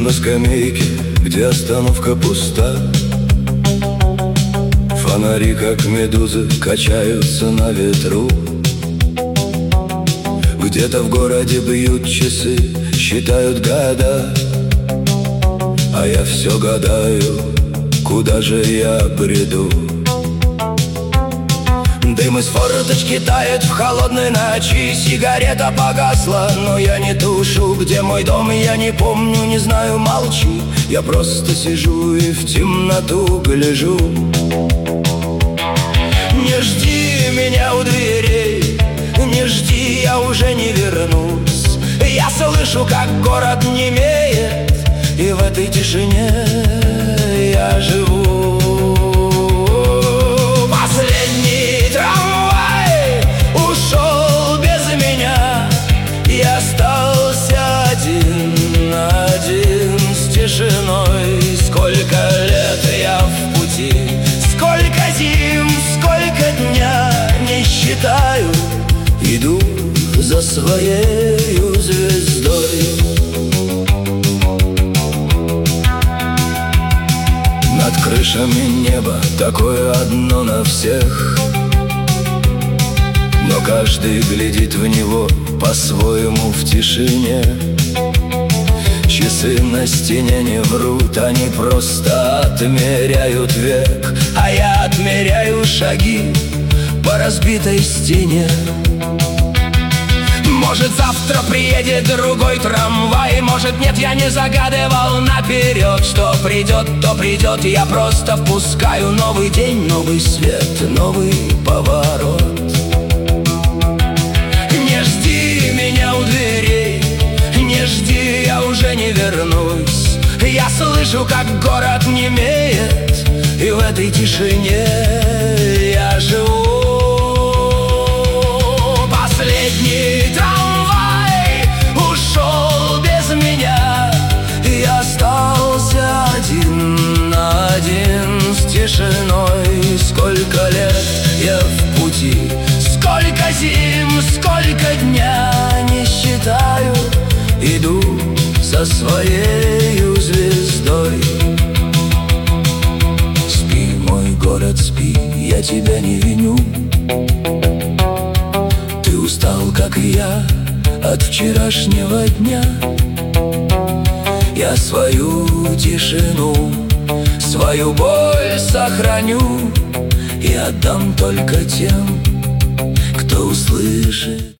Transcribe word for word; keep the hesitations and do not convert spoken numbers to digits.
на скамейке, где остановка пуста. Фонари, как медузы, качаются на ветру. Где-то в городе бьют часы, считают года, а я все гадаю, куда же я бреду. Дым из форточки тает в холодной ночи, сигарета погасла, но я не тушу. Где мой дом, я не помню, не знаю, молчу. Я просто сижу и в темноту гляжу. Не жди меня у дверей, не жди, я уже не вернусь. Я слышу, как город немеет, и в этой тишине я живу. Последний трамвай ушел без меня, и остался один, один с тишиной. Сколько лет я в пути, сколько зим, сколько дня не считаю, иду за своею звездой. Над крышами небо такое одно на всех, но каждый глядит в него по-своему в тишине. Часы на стене не врут, они просто отмеряют век, а я отмеряю шаги по разбитой стене. Может, завтра приедет другой трамвай, может, нет, я не загадывал наперед. Что придет, то придет, я просто впускаю новый день, новый свет, новый поворот. Не жди меня у дверей, не жди, я уже не вернусь. Я слышу, как город немеет, и в этой тишине я живу. Последний трамвай ушел без меня, и остался один на один с тишиной. Сколько лет я в пути, сколько зим, сколько дня не считаю, иду за своею звездой. Спи, мой город, спи, я тебя не виню. Ты устал, как и я, от вчерашнего дня. Я свою тишину, свою боль сохраню и отдам только тем, кто услышит.